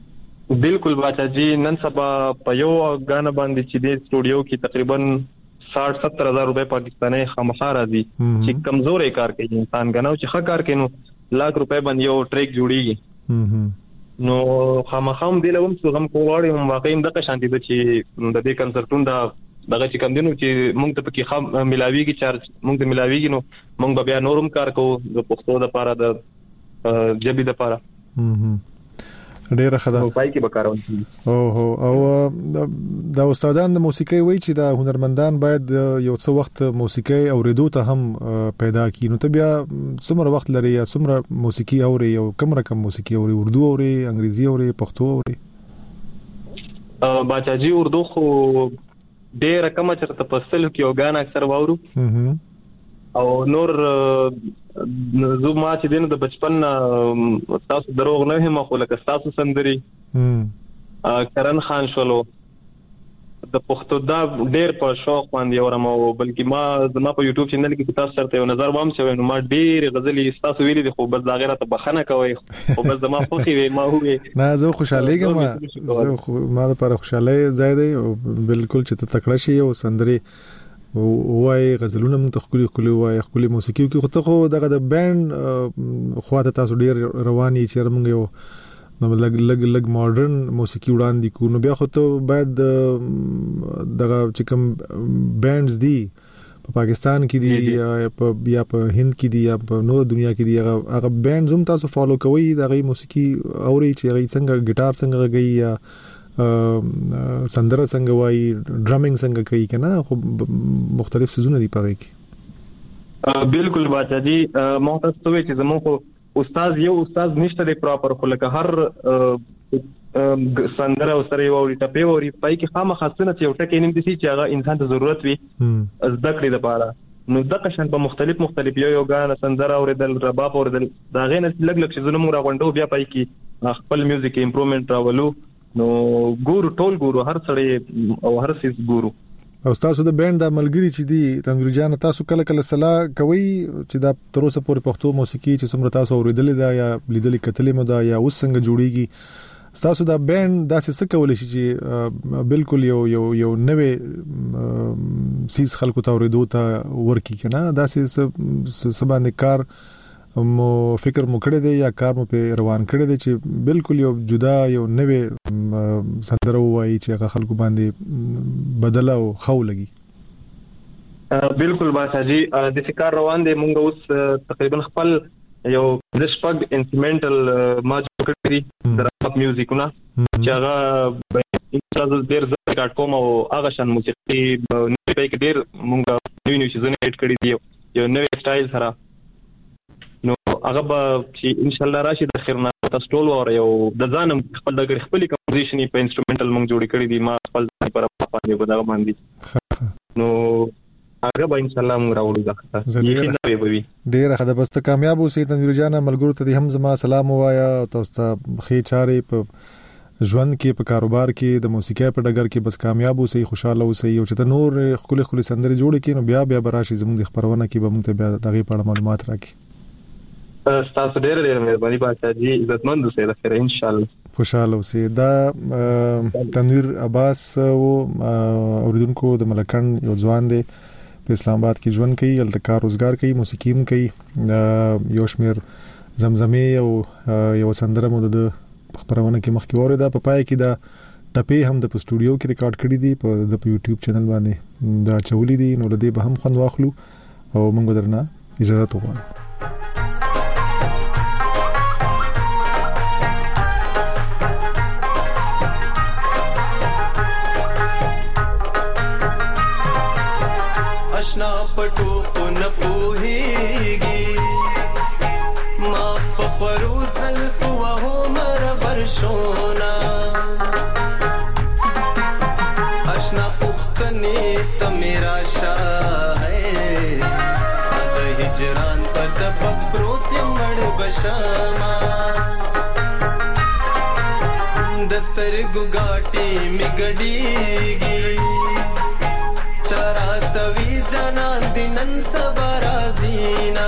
بالکل باچا جی نن سبا په یو غانا باندې چې د سټوډیو کې تقریبا 60-70 هزار روپے پاکستاني خامخا راځي چې کمزورې کار کوي انسان غناو چې ښه کار کوي نو लाख روپے باندې یو ټریک جوړیږي نو خامخا هم دلته هم څو هم کوړی هم واقعي دغه شانتي د چې د دې کنسرټون دا دغه چې کم دینو چې موږ ته پکې خام ملاويږي چارج موږ ته ملاويږي نو موږ بیا نورم کار کوو د پښتو د لپاره د جبې د لپاره ډیره خدا پای کې بکارون او د استادان د موسیقي وای چې د هنرمندان باید یو څو وخت موسیقي اوریدو ته هم پیدا کړي نو ته بیا څومره وخت لري یا څومره موسیقي اوري او کوم رقم موسیقي اوري اردو اوري انګریزي اوري پښتو اوري باچا جی اردو خو ډیره کم چرته پسل کې او غانا اکثر واورو او نور زو ما چې دینه د بچپن تاسو دروغ نه هم خو لکه تاسو سندري کرن خان شولو د پښتو دا ډیر په شوق باندې اورم او بلکې ما زما په یوټیوب چینل کې تاسو سره یو نظر وام شوی نو ما ډیر غزلې تاسو ویلې دي خو بس دا غیرت بخنه کوي او بس زما خوخي وي ما هوې نه زه خوشاله یم زه ما لپاره خوشاله زیاده او بالکل چې ته تکړه شې او سندري وای غزلونه موږ ته خولي وای خولي موسیقي کې خو ته خو دغه د بند خواته تاسو ډیر رواني چې موږ یو نو لګ ماډرن موسیقي وړاندې کو نو بیا خو ته باید دغه چې کوم بانډز دي په پاکستان کې دي یا په هند کې دي یا په نور دنیا کې دي هغه بانډز هم تاسو فالو کوئ دغه موسیقي اوري چې هغه څنګه ګټار څنګه غږی یا سندره څنګه وای ډرامینګ څنګه کوي کنه خو مختلف سيزونه دي پاره کې بالکل باچا جی محترم توې چې زموږ استاد یو استاد نشته دی پراپر خو لکه هر سندره او سره یو ټپه وری پای کې خامخا څنګه چې یو ټکی نیم دي چې هغه انسان ته ضرورت وي زده کړې لپاره نو دغه شان په مختلف یو غانا سندره اوریدل رباب اوریدل دا غینه لګ چې زنه موږ راغونډو بیا پای کې خپل میوزیک امپروومنت راولو نو ګورو ټول ګورو هر څړې او هر څه ګورو او تاسو د بند د ملګری چې دی تنویر جان تاسو کله سلا کوي چې دا تر اوسه پورې پښتو موسیقي چې څومره تاسو اوریدل دا یا لیدل کتلې مو دا یا اوس څنګه جوړیږي تاسو دا بند داسې څه کول شي چې بالکل یو نوې سیس خلکو ته اوریدو ته ورکی کنه داسې سبانه کار مو فکر مو کړی دی یا کار مو په روان کړی دی چې بالکل یو جدا یو نوې سندره وایي چې هغه خلکو باندې بدله او خو لګي بالکل باچا جی د فکر روان دی مونږ اوس تقریبا خپل یو د شپږ انسټرومنټل ما جوړ کړی د راپ میوزیکونه چې هغه انشاءالله ډیر زړه کاټ کوم او هغه شان موسیقي نه پای کې ډیر مونږ نوې شیزونه اډ کړی دی یو نوې سټایل سره نو هغه به چې ان شاء الله راشي د خیرنا تاسو ټول وره یو د ځانم خپل د خپل کمپوزیشن په انسټرومنټل مونږ جوړ کړی دی ما خپل پر باندې بدغه باندې نو هغه به ان شاء الله مونږ راوړو ځکه ډیر خدای بس ته کامیاب اوسې تنویر جان ملګرو ته هم زما سلام وایا تاسو ته خې چارې په ژوند کې په کاروبار کې د موسیقۍ په ډګر کې بس کامیاب اوسې خوشاله اوسې او چې ته نور خپل سندري جوړ کړي نو بیا براشي زموږ خبرونه کې به موږ ته بیا دغه په اړه معلومات راکړي تاسو ډېر مهرباني باچا جی عزتمند اوسئ د خیر ان شاء الله خوشاله اوسئ دا تنویر عباس او اوریدونکو د ملکند یو ځوان دی په اسلام آباد کې ژوند کوي الته کار روزګار کوي موسیقي هم کوي یو شمیر زمزمه او یو سندره مو د خبرونه کې مخکې وره دا په پای کې دا ټپې هم د سټوډیو کې ریکارډ کړې دي په د یوټیوب چینل باندې دا چولې دي نو لدی به هم خوند واخلو او موږ درنه اجازه وغواړو اشنا پټو کو نه پوهیږي ما په خورو زلف و عمر ورشونا اشنا پختنی ته میرا شاه ہے ساده هجران پد بپروت مړ بشما دستر ګاټي میګډیږي چراتوی جنان دینن سبرازینا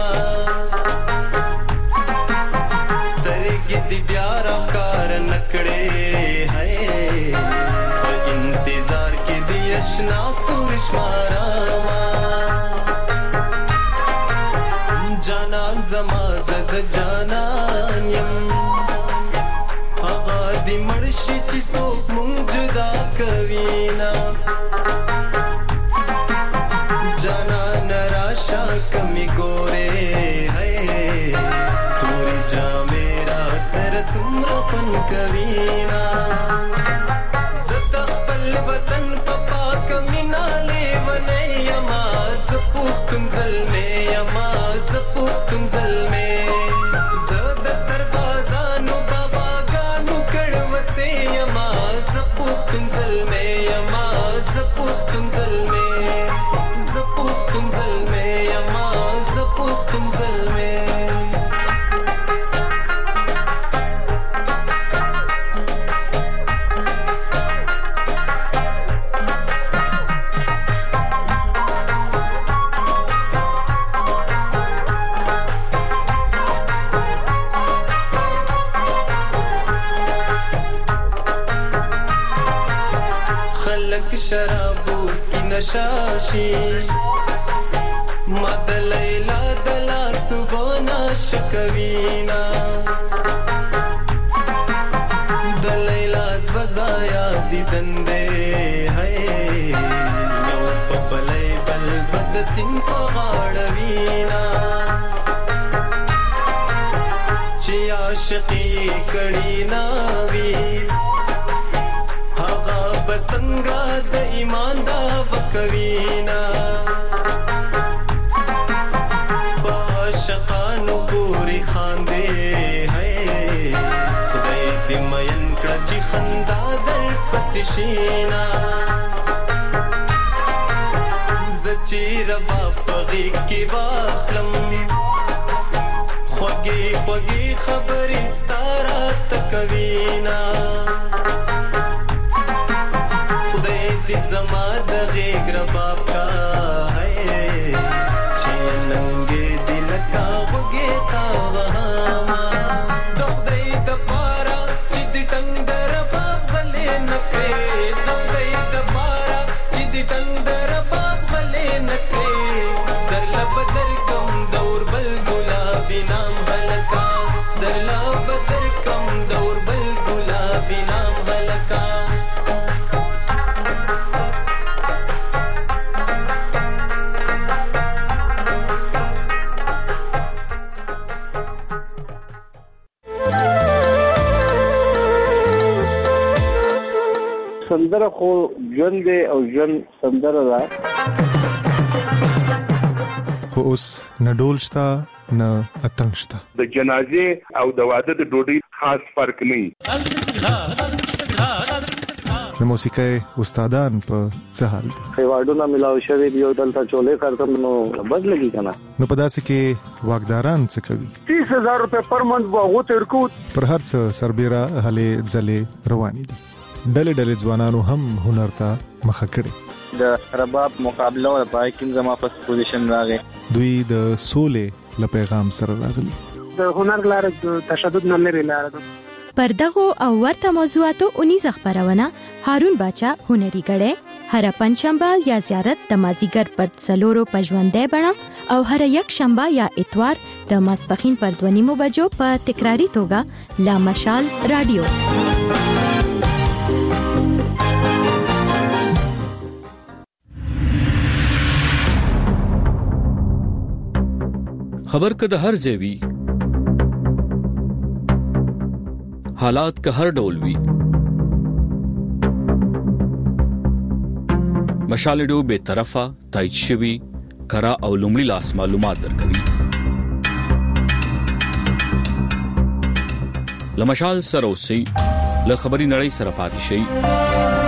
سترګې دی بیا راکار نکړې ناشنا ستوري شمارما جانان زما زد جانان یم هغه دی مرشي چې څوک مونږ جدا کوینا جانان راشا کمی ګوره ہے توري جا میرا سر سمرا پن کوینا زد خپل وطن پپا کمینا لیونی یما زپوختن ظلمه یما زپوختن ظلمه زد سربازانو بابا گانو کڑوسه یما زپوختن ظلمه یما زپوختن ظلمه زپوختن ظلمه یما زپوختن ظلمه شرابوس کی نشاشی مد لیلا دلا سبونا شکوینا دلیلا دوزایا دیدنده ہے یو پپلی بل بد سن فغاڑوینا چی عاشقی کڑی ناوی بسنگا د ایمان دا وکوینا باشقانو پوری خاندے ہے خدای دی مین کړه خندا در پسشینا زچی ربا پغی کی واخلم خوږی خوږی خبرې ستاره تکوینا زما د غیګ رباب کا ہے چې ننګې دل کا وګې تا وهما دوی د پارا چې د ټنګر باب غلې نکړې دوی د پارا چې د ټنګر باب غلې نکړې در لب در کم دور بل ګلابي نام هلکا در لب در کم دور بل ګلابي نام هلکا سندره خو ژوند دی او ژوند سندره ده خو اوس نه ډول شته نه اتڼ شته د جنازې او د واده د ډوډۍ خاص فرق نه د موسیقۍ استادان په څه حال دي خیواډونه ملاو شوی دی او دلته چولې کارته نو بد لګي کنه نو په داسې کې واګداران څه کوي 30000 روپے پر منټ واغو ترکو پر هر څه سربېره هلې ځلې روانې دي ډلې ډلې ځوانانو هم هنر ته مخه کړي د رباب مقابله او پای کې زما په پوزیشن راغی دوی د سولې له پیغام سره راغلي د هنر لار د تشدد نه لري لار پر دغه او ورته موضوعاتو اونیز خبرونه هارون باچا هنري غړې هر پنځشنبه یا زیارت د مازیګر پر څلورو پژوندې بڼه او هر یک شنبه یا اتوار د ماسپخین پر 2:30 بجو په تکراری توګه لا مشال رادیو خبر که د هر ځای حالات که هر ډول وي مشال ډو به طرفه تایید شوی کرا او لومړی لاس معلومات درکوي لمشال سره اوسئ له خبري نړۍ سره پاتې شئ